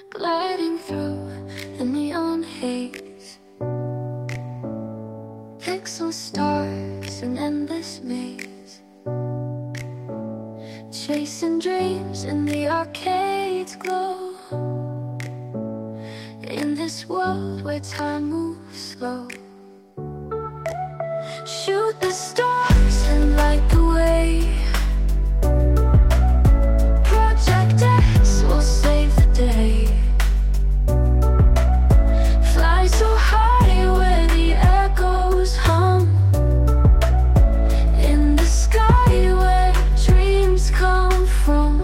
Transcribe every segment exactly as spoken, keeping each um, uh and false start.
gliding through the neon haze. Pixel stars, an endless maze, chasing dreams in the arcade's glow. In this world where time moves slow, shoot the stars and light the way. Project X will save the day. Fly so high where the echoes hum, in the sky where dreams come from.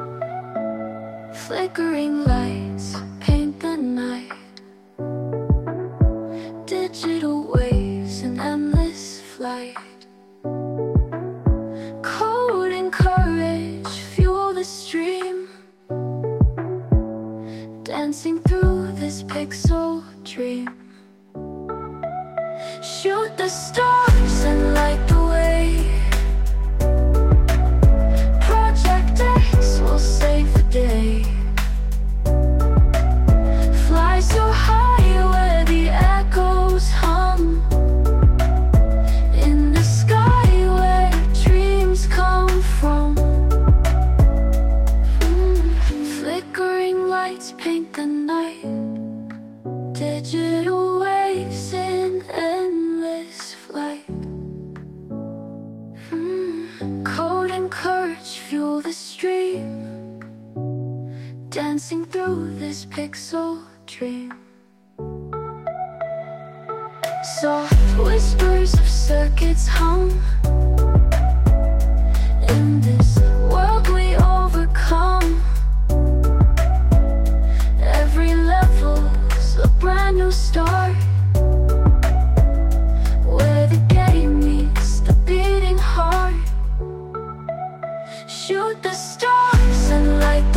Flickering lights paint the night, digital waves in endless flight. Code and courage fuel the stream, dancing through this pixel dream. Shoot the stars and light the way. Project X will save the day. Fly so high where the echoes hum, in the sky where dreams come from. Mm. Flickering lights paint the night, digital waves in endless flight. Mm. Code and courage fuel the stream, dancing through this pixel dream. Soft whispers of circuits hum, in this world we overcome. Every level's a brand new start, where the game meets the beating heart. Shoot the stars and light the